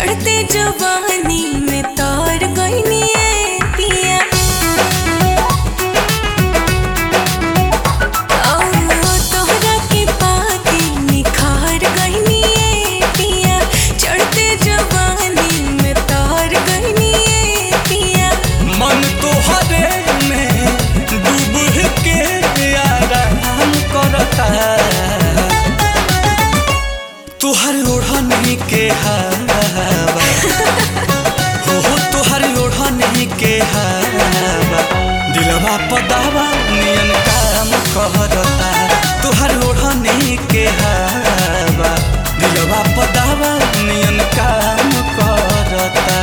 चढ़ते जवानी में तार गईनी ए पिया। तोहरा के पाके निखार गईनी ए पिया। चढ़ते जवानी में तार गईनी ए पिया। मन तोहरे में डूब के आराम करता। तुहर ओढ़नी के हवा हो तुहर ओढ़नी के हवा दिलवा पदावा नियन काम करता। तुहर ओढ़नी के हवा दिलवा पदावा नियन काम करता।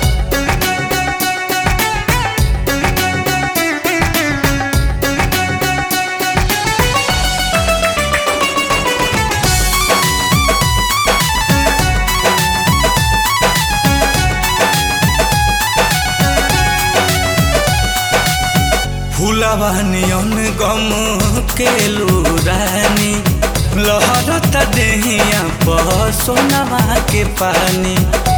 फूलवा नियन गम के लुरानी लहरता देहिया पर सोनवा के पानी।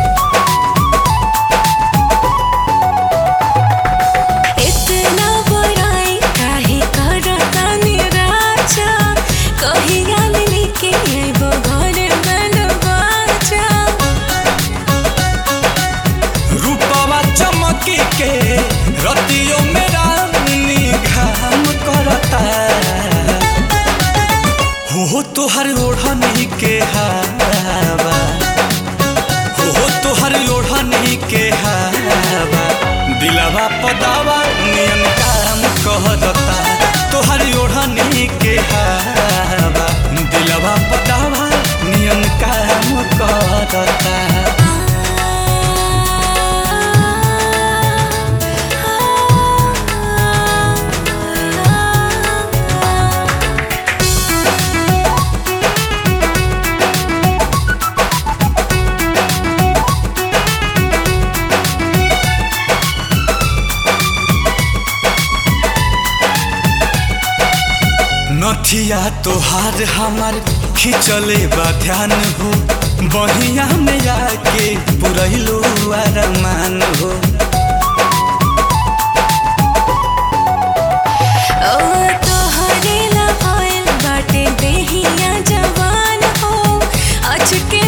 इतना बड़ाई काहे करता निराशा। कहिया लेके आइबो घर बनवाजा। रूपवा चमकी के रतियों में घाम करता। हो तुहर ओढ़नी के हवा हो तुहर ओढ़नी के हवा दिलवा पदावा नियन काम करता। तुहर ओढ़नी के हवा दिलवा पदावा नियन काम करता। नथिया तोहार हमार खिंचले बा ध्यान हो। बहिया में आके पुरैलो अरमान हो। तोहरे ला भइल बाटे देहिया जवान हो। आज के